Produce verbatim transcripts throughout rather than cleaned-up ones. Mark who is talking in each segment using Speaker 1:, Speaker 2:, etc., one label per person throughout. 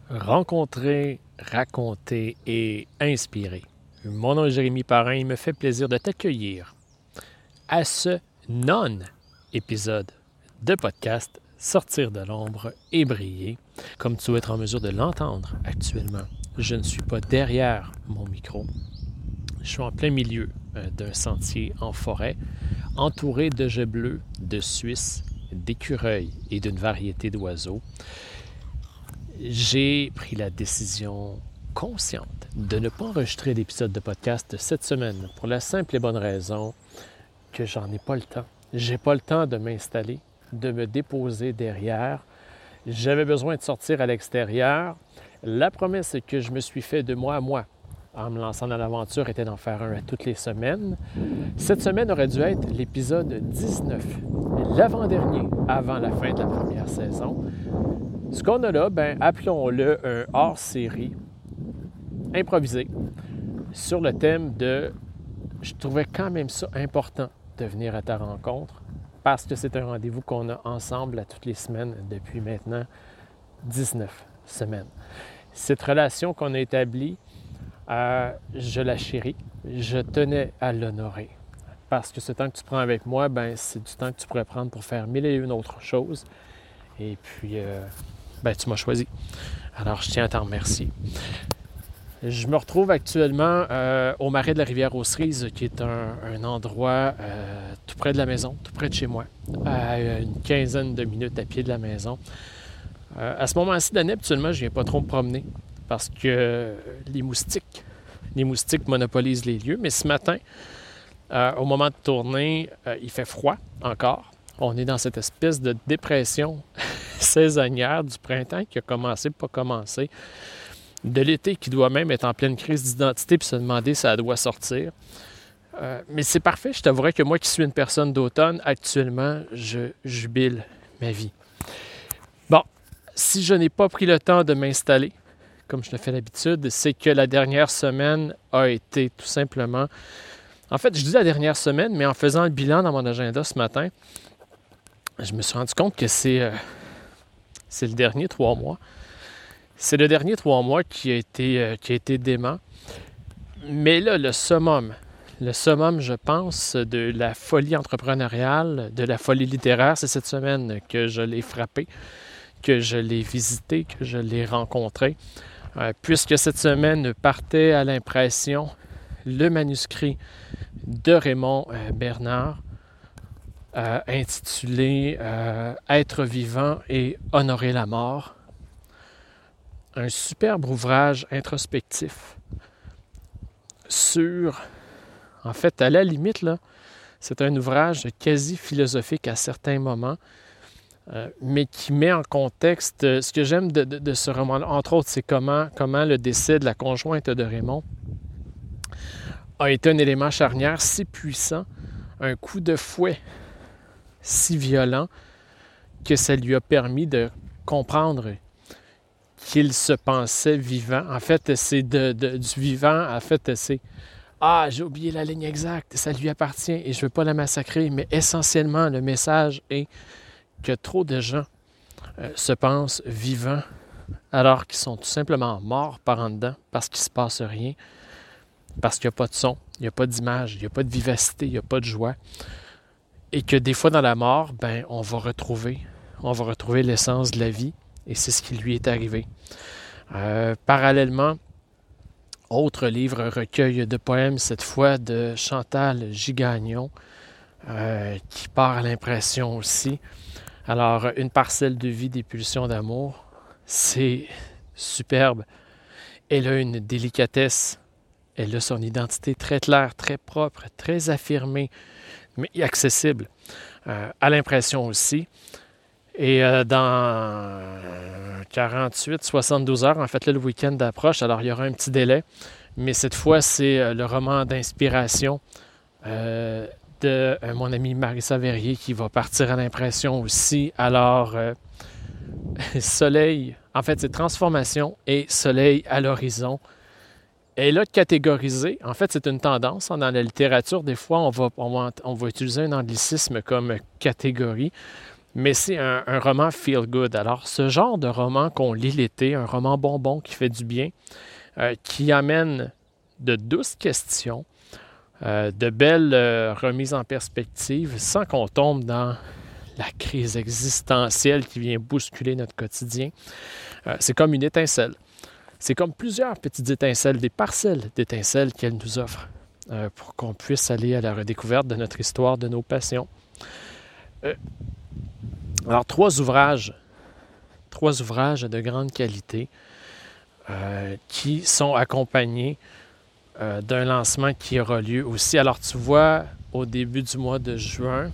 Speaker 1: Rencontrer, raconter et inspirer. Mon nom est Jérémy Parrain, il me fait plaisir de t'accueillir à ce non-épisode de podcast Sortir de l'ombre et briller. Comme tu vas être en mesure de l'entendre actuellement, je ne suis pas derrière mon micro. Je suis en plein milieu d'un sentier en forêt, entouré de jets bleus, de Suisse, d'écureuils et d'une variété d'oiseaux. J'ai pris la décision consciente de ne pas enregistrer d'épisode de podcast cette semaine pour la simple et bonne raison que j'en ai pas le temps. J'ai pas le temps de m'installer, de me déposer derrière. J'avais besoin de sortir à l'extérieur. La promesse que je me suis fait de moi à moi en me lançant dans l'aventure était d'en faire un à toutes les semaines. Cette semaine aurait dû être l'épisode dix-neuf, l'avant-dernier avant la fin de la première saison. Ce qu'on a là, ben, appelons-le un hors-série improvisé sur le thème de « Je trouvais quand même ça important de venir à ta rencontre parce que c'est un rendez-vous qu'on a ensemble à toutes les semaines depuis maintenant dix-neuf semaines. » Cette relation qu'on a établie, euh, je la chéris, je tenais à l'honorer. Parce que ce temps que tu prends avec moi, ben, c'est du temps que tu pourrais prendre pour faire mille et une autres choses. Et puis, euh, ben, tu m'as choisi. Alors, je tiens à t'en remercier. Je me retrouve actuellement euh, au marais de la rivière aux Cerises, qui est un, un endroit euh, tout près de la maison, tout près de chez moi, à une quinzaine de minutes à pied de la maison. Euh, à ce moment-ci d'année, habituellement, je ne viens pas trop me promener parce que les moustiques, les moustiques monopolisent les lieux. Mais ce matin, euh, au moment de tourner, euh, il fait froid encore. On est dans cette espèce de dépression saisonnière du printemps qui a commencé, pas commencé, de l'été qui doit même être en pleine crise d'identité puis se demander si ça doit sortir. Euh, mais c'est parfait, je t'avouerais que moi qui suis une personne d'automne, actuellement, je jubile ma vie. Bon, si je n'ai pas pris le temps de m'installer, comme je le fais d'habitude, c'est que la dernière semaine a été tout simplement... En fait, je dis la dernière semaine, mais en faisant le bilan dans mon agenda ce matin, je me suis rendu compte que c'est, euh, c'est le dernier trois mois. C'est le dernier trois mois qui a été, euh, qui a été dément. Mais là, le summum, le summum, je pense, de la folie entrepreneuriale, de la folie littéraire, c'est cette semaine que je l'ai frappé, que je l'ai visité, que je l'ai rencontré. Euh, puisque cette semaine partait à l'impression le manuscrit de Raymond euh, Bernard, Euh, intitulé euh, « Être vivant et honorer la mort ». Un superbe ouvrage introspectif sur, en fait, à la limite, là, c'est un ouvrage quasi philosophique à certains moments, euh, mais qui met en contexte, euh, ce que j'aime de, de, de ce roman, entre autres, c'est comment, comment le décès de la conjointe de Raymond a été un élément charnière si puissant, un coup de fouet si violent que ça lui a permis de comprendre qu'il se pensait vivant. En fait, c'est de, de, du vivant, en fait, c'est « Ah, j'ai oublié la ligne exacte, ça lui appartient et je ne veux pas la massacrer. » Mais essentiellement, le message est que trop de gens euh, se pensent vivants alors qu'ils sont tout simplement morts par en dedans parce qu'il ne se passe rien, parce qu'il n'y a pas de son, il n'y a pas d'image, il n'y a pas de vivacité, il n'y a pas de joie. Et que des fois, dans la mort, ben, on va retrouver, on va retrouver l'essence de la vie, et c'est ce qui lui est arrivé. Euh, parallèlement, autre livre, recueil de poèmes, cette fois de Chantal Gigagnon, euh, qui part à l'impression aussi. Alors, une parcelle de vie, des pulsions d'amour, c'est superbe. Elle a une délicatesse, elle a son identité très claire, très propre, très affirmée, mais accessible, euh, à l'impression aussi. Et euh, dans quarante-huit, soixante-douze heures, en fait, là, le week-end approche, alors il y aura un petit délai, mais cette fois, c'est euh, le roman d'inspiration euh, de euh, mon amie Marissa Verrier qui va partir à l'impression aussi. Alors, euh, soleil, en fait, c'est transformation et soleil à l'horizon. Et là, catégoriser, en fait, c'est une tendance. Hein, dans la littérature, des fois, on va, on va, on va utiliser un anglicisme comme catégorie. mais c'est un, un roman feel-good. Alors, ce genre de roman qu'on lit l'été, un roman bonbon qui fait du bien, euh, qui amène de douces questions, euh, de belles euh, remises en perspective, sans qu'on tombe dans la crise existentielle qui vient bousculer notre quotidien. Euh, c'est comme une étincelle. C'est comme plusieurs petites étincelles, des parcelles d'étincelles qu'elle nous offre euh, pour qu'on puisse aller à la redécouverte de notre histoire, de nos passions. Euh, alors, trois ouvrages, trois ouvrages de grande qualité euh, qui sont accompagnés euh, d'un lancement qui aura lieu aussi. Alors, tu vois, au début du mois de juin,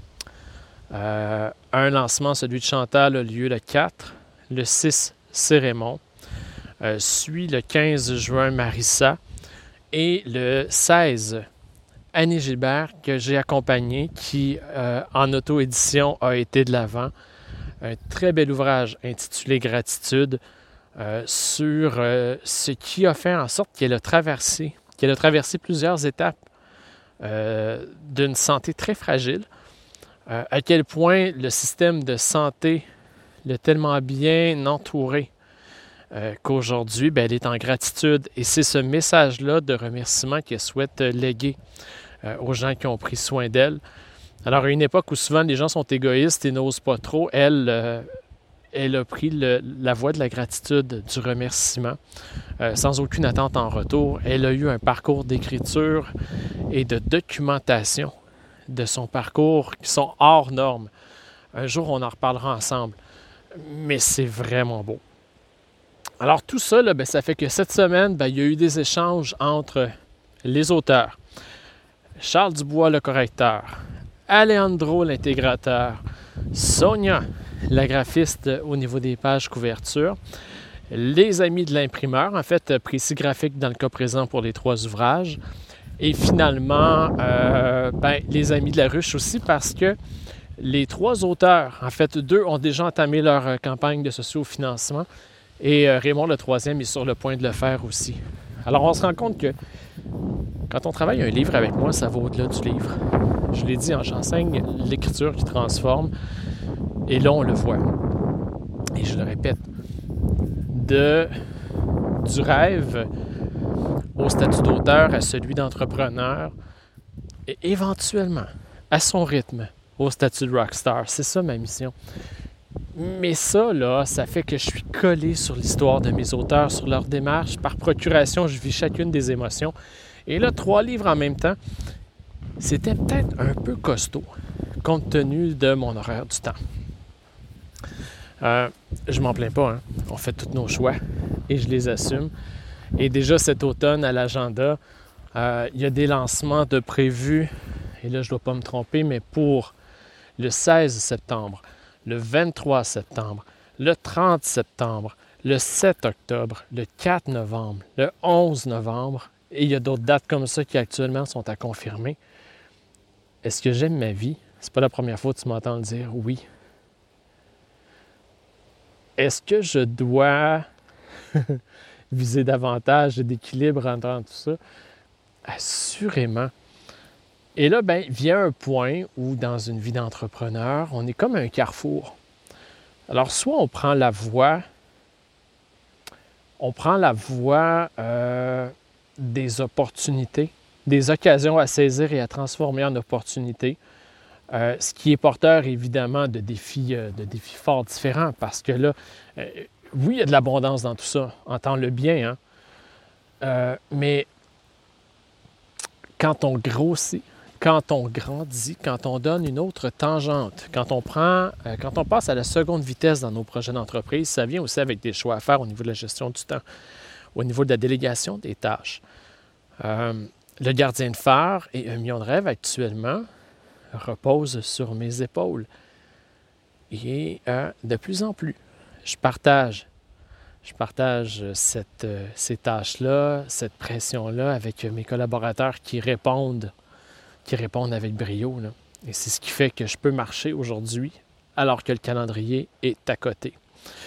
Speaker 1: euh, un lancement, celui de Chantal, a lieu le quatre, le six, c'est Raymond. Euh, suit le quinze juin Marissa et le seize Annie Gilbert que j'ai accompagné qui euh, en auto-édition a été de l'avant. Un très bel ouvrage intitulé Gratitude euh, sur euh, ce qui a fait en sorte qu'elle a traversé, qu'elle a traversé plusieurs étapes euh, d'une santé très fragile, euh, à quel point le système de santé l'a tellement bien entouré Euh, qu'aujourd'hui, ben, elle est en gratitude. Et c'est ce message-là de remerciement qu'elle souhaite euh, léguer euh, aux gens qui ont pris soin d'elle. Alors, à une époque où souvent les gens sont égoïstes et n'osent pas trop, elle, euh, elle a pris le, la voie de la gratitude, du remerciement, euh, sans aucune attente en retour. Elle a eu un parcours d'écriture et de documentation de son parcours qui sont hors normes. Un jour, on en reparlera ensemble. Mais c'est vraiment beau. Alors tout ça, là, bien, ça fait que cette semaine, bien, il y a eu des échanges entre les auteurs, Charles Dubois, le correcteur, Alejandro, l'intégrateur, Sonia, la graphiste au niveau des pages couverture, les amis de l'imprimeur, en fait, Précis Graphique dans le cas présent pour les trois ouvrages, et finalement, euh, ben, les amis de la ruche aussi, parce que les trois auteurs, en fait, deux ont déjà entamé leur campagne de socio-financement, et euh, Raymond, le troisième, est sur le point de le faire aussi. Alors, on se rend compte que quand on travaille un livre avec moi, ça va au-delà du livre. Je l'ai dit, hein, j'enseigne l'écriture qui transforme. Et là, on le voit. Et je le répète, de, du rêve au statut d'auteur à celui d'entrepreneur et éventuellement, à son rythme, au statut de rockstar. C'est ça ma mission. Mais ça, là, ça fait que je suis collé sur l'histoire de mes auteurs, sur leur démarche. Par procuration, je vis chacune des émotions. Et là, trois livres en même temps, c'était peut-être un peu costaud, compte tenu de mon horaire du temps. Euh, je m'en plains pas, hein. On fait tous nos choix et je les assume. Et déjà cet automne, à l'agenda, euh, il y a des lancements de prévus, et là, je ne dois pas me tromper, mais pour le seize septembre, le vingt-trois septembre, le trente septembre, le sept octobre, le quatre novembre, le onze novembre, et il y a d'autres dates comme ça qui actuellement sont à confirmer. Est-ce que j'aime ma vie? C'est pas la première fois que tu m'entends le dire, oui. Est-ce que je dois viser davantage d'équilibre entre tout ça? Assurément. Et là, ben, vient un point où, dans une vie d'entrepreneur, on est comme un carrefour. Alors, soit on prend la voie, on prend la voie euh, des opportunités, des occasions à saisir et à transformer en opportunités, euh, ce qui est porteur, évidemment, de défis, euh, de défis fort différents, parce que là, euh, oui, il y a de l'abondance dans tout ça, entends-le bien, hein? Euh, mais quand on grossit, quand on grandit, quand on donne une autre tangente, quand on prend, euh, quand on passe à la seconde vitesse dans nos projets d'entreprise, ça vient aussi avec des choix à faire au niveau de la gestion du temps, au niveau de la délégation des tâches. Euh, le gardien de phare et un million de rêves actuellement repose sur mes épaules. Et euh, de plus en plus, je partage, je partage cette, euh, ces tâches-là, cette pression-là avec mes collaborateurs qui répondent qui répondent avec brio, là. Et c'est ce qui fait que je peux marcher aujourd'hui alors que le calendrier est à côté.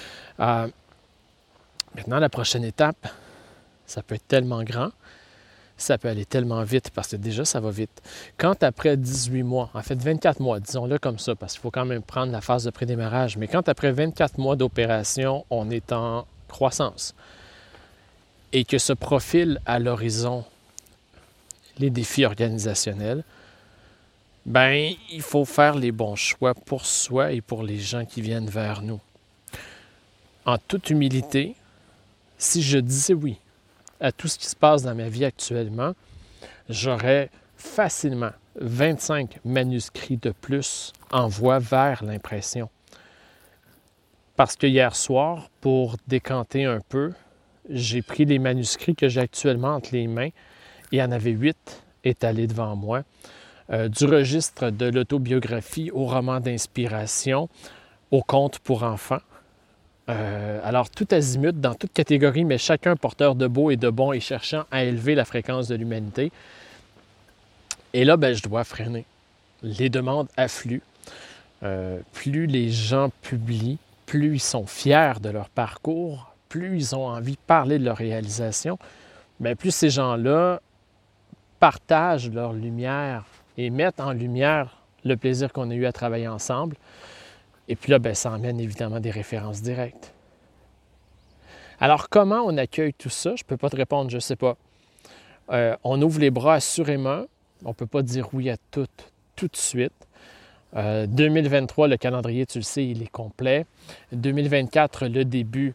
Speaker 1: Euh, maintenant, la prochaine étape, ça peut être tellement grand, ça peut aller tellement vite parce que déjà, ça va vite. Quand après dix-huit mois, en fait vingt-quatre mois, disons-le comme ça, parce qu'il faut quand même prendre la phase de prédémarrage, mais quand après vingt-quatre mois d'opération, on est en croissance et que se profilent à l'horizon les défis organisationnels, ben il faut faire les bons choix pour soi et pour les gens qui viennent vers nous. En toute humilité, si je disais oui à tout ce qui se passe dans ma vie actuellement, j'aurais facilement vingt-cinq manuscrits de plus en voie vers l'impression. Parce que hier soir, pour décanter un peu, j'ai pris les manuscrits que j'ai actuellement entre les mains. Il y en avait huit étalés devant moi. Euh, du registre de l'autobiographie au roman d'inspiration, au conte pour enfants. Euh, alors, tout azimut, dans toute catégorie, mais chacun porteur de beau et de bon et cherchant à élever la fréquence de l'humanité. Et là, ben, je dois freiner. Les demandes affluent. Euh, plus les gens publient, plus ils sont fiers de leur parcours, plus ils ont envie de parler de leur réalisation, bien, plus ces gens-là partagent leur lumière et mettent en lumière le plaisir qu'on a eu à travailler ensemble. Et puis là, bien, ça emmène évidemment des références directes. Alors, comment on accueille tout ça? Je ne peux pas te répondre, je ne sais pas. Euh, on ouvre les bras assurément. On ne peut pas dire oui à tout, tout de suite. Euh, deux mille vingt-trois, le calendrier, tu le sais, il est complet. deux mille vingt-quatre, le début,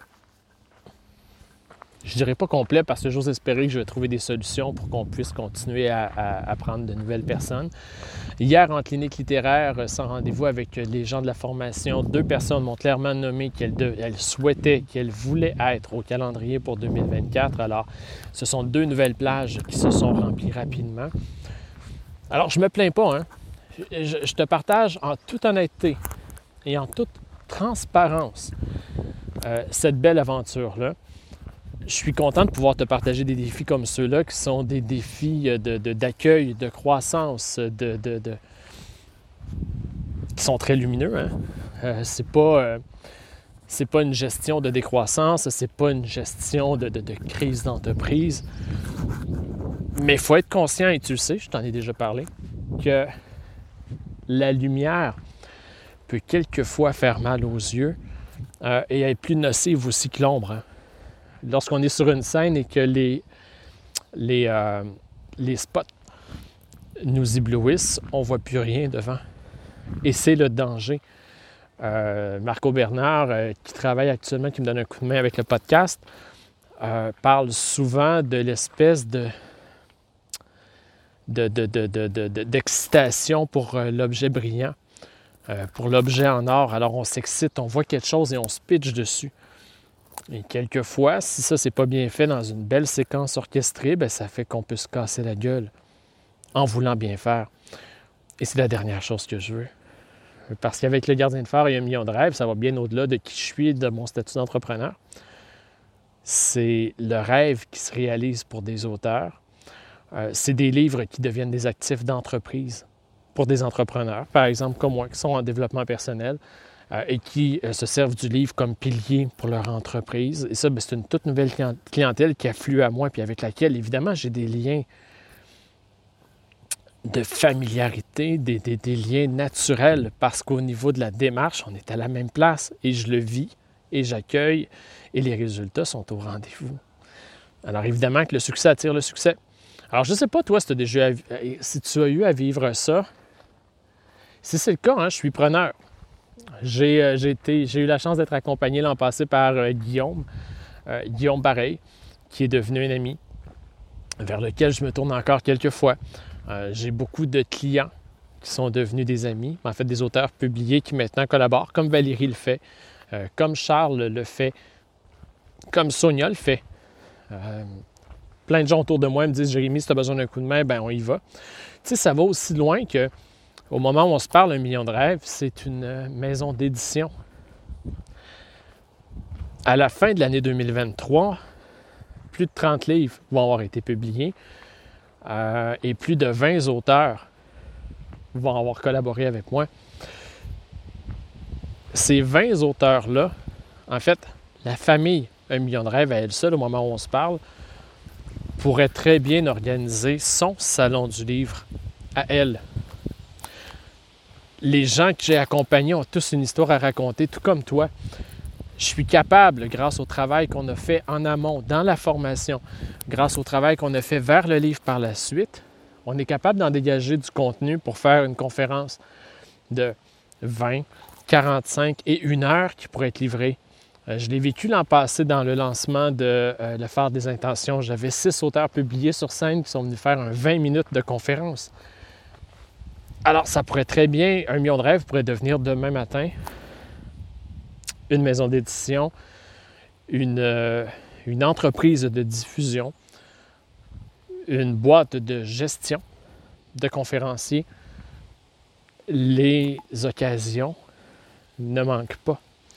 Speaker 1: je dirais pas complet parce que j'ose espérer que je vais trouver des solutions pour qu'on puisse continuer à, à, à prendre de nouvelles personnes. Hier, en clinique littéraire, sans rendez-vous avec les gens de la formation, deux personnes m'ont clairement nommé qu'elles de, elles souhaitaient, qu'elles voulaient être au calendrier pour deux mille vingt-quatre. Alors, ce sont deux nouvelles plages qui se sont remplies rapidement. Alors, je me plains pas, hein. Je, je te partage en toute honnêteté et en toute transparence euh, cette belle aventure-là. Je suis content de pouvoir te partager des défis comme ceux-là qui sont des défis de, de, d'accueil, de croissance, de, de, de... qui sont très lumineux. Hein? Euh, c'est pas, euh, c'est pas une gestion de décroissance, c'est pas une gestion de, de, de crise d'entreprise. Mais il faut être conscient, et tu le sais, je t'en ai déjà parlé, que la lumière peut quelquefois faire mal aux yeux euh, et être plus nocive aussi que l'ombre. Hein? Lorsqu'on est sur une scène et que les, les, euh, les spots nous éblouissent, on ne voit plus rien devant. Et c'est le danger. Euh, Marco Bernard, euh, qui travaille actuellement, qui me donne un coup de main avec le podcast, euh, parle souvent de l'espèce de, de, de, de, de, de, de, d'excitation pour euh, l'objet brillant, euh, pour l'objet en or. Alors on s'excite, on voit quelque chose et on se pitche dessus. Et quelquefois, si ça, c'est pas bien fait dans une belle séquence orchestrée, bien, ça fait qu'on peut se casser la gueule en voulant bien faire. Et c'est la dernière chose que je veux. Parce qu'avec le gardien de phare et un million de rêves, ça va bien au-delà de qui je suis et de mon statut d'entrepreneur. C'est le rêve qui se réalise pour des auteurs. Euh, c'est des livres qui deviennent des actifs d'entreprise pour des entrepreneurs, par exemple comme moi, qui sont en développement personnel. Euh, et qui euh, se servent du livre comme pilier pour leur entreprise. Et ça, bien, c'est une toute nouvelle clientèle qui afflue à moi, puis avec laquelle, évidemment, j'ai des liens de familiarité, des, des, des liens naturels, parce qu'au niveau de la démarche, on est à la même place, et je le vis, et j'accueille, et les résultats sont au rendez-vous. Alors, évidemment que le succès attire le succès. Alors, je ne sais pas, toi, si tu as déjà, si tu as eu à vivre ça. Si c'est le cas, hein, je suis preneur. J'ai, euh, j'ai, été, j'ai eu la chance d'être accompagné l'an passé par euh, Guillaume, euh, Guillaume Bareil, qui est devenu un ami, vers lequel je me tourne encore quelques fois. Euh, j'ai beaucoup de clients qui sont devenus des amis, en fait des auteurs publiés qui maintenant collaborent, comme Valérie le fait, euh, comme Charles le fait, comme Sonia le fait. Euh, plein de gens autour de moi me disent « Jérémy, si tu as besoin d'un coup de main, ben on y va. » Tu sais, ça va aussi loin que au moment où on se parle, Un million de rêves, c'est une maison d'édition. À la fin de l'année deux mille vingt-trois, plus de trente livres vont avoir été publiés euh, et plus de vingt auteurs vont avoir collaboré avec moi. Ces vingt auteurs-là, en fait, la famille Un million de rêves à elle seule, au moment où on se parle, pourrait très bien organiser son salon du livre à elle. Les gens que j'ai accompagnés ont tous une histoire à raconter, tout comme toi. Je suis capable, grâce au travail qu'on a fait en amont, dans la formation, grâce au travail qu'on a fait vers le livre par la suite, on est capable d'en dégager du contenu pour faire une conférence de vingt, quarante-cinq et une heure qui pourrait être livrée. Euh, je l'ai vécu l'an passé dans le lancement de euh, Le Phare des Intentions. J'avais six auteurs publiés sur scène qui sont venus faire un vingt minutes de conférence. Alors, ça pourrait très bien, un million de rêves pourrait devenir demain matin une maison d'édition, une, euh, une entreprise de diffusion, une boîte de gestion de conférenciers. Les occasions ne manquent pas.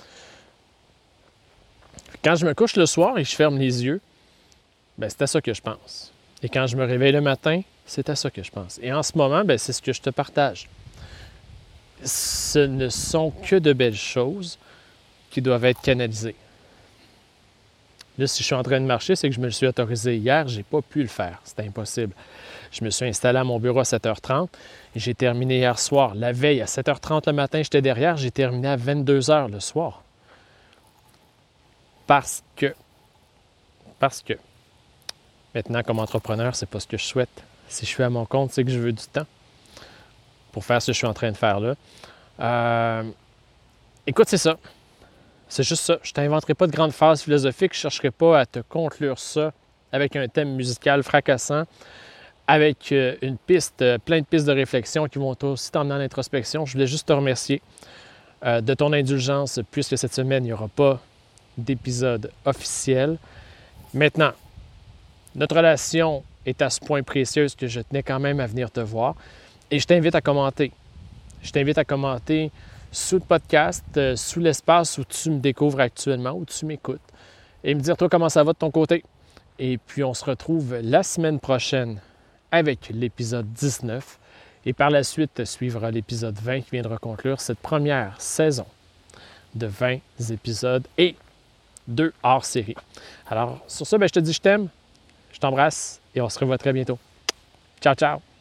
Speaker 1: Quand je me couche le soir et que je ferme les yeux, ben c'est à ça que je pense. Et quand je me réveille le matin, c'est à ça que je pense. Et en ce moment, ben c'est ce que je te partage. Ce ne sont que de belles choses qui doivent être canalisées. Là, si je suis en train de marcher, c'est que je me le suis autorisé hier, je n'ai pas pu le faire. C'était impossible. Je me suis installé à mon bureau à sept heures trente et j'ai terminé hier soir. La veille, à sept heures trente le matin, j'étais derrière, j'ai terminé à vingt-deux heures le soir. Parce que, parce que, maintenant, comme entrepreneur, c'est pas ce que je souhaite. Si je suis à mon compte, c'est que je veux du temps pour faire ce que je suis en train de faire là. Euh, écoute, c'est ça. C'est juste ça. Je ne t'inventerai pas de grandes phases philosophiques. Je ne chercherai pas à te conclure ça avec un thème musical fracassant, avec une piste, plein de pistes de réflexion qui vont aussi t'emmener en introspection. Je voulais juste te remercier euh, de ton indulgence, puisque cette semaine, il n'y aura pas d'épisode officiel. Maintenant, notre relation est à ce point précieuse que je tenais quand même à venir te voir. Et je t'invite à commenter. Je t'invite à commenter sous le podcast, euh, sous l'espace où tu me découvres actuellement, où tu m'écoutes, et me dire, toi, comment ça va de ton côté. Et puis, on se retrouve la semaine prochaine avec l'épisode dix-neuf. Et par la suite, suivra l'épisode vingt qui viendra conclure cette première saison de vingt épisodes et deux hors-série. Alors, sur ça, ben, je te dis je t'aime, je t'embrasse et on se revoit très bientôt. Ciao, ciao!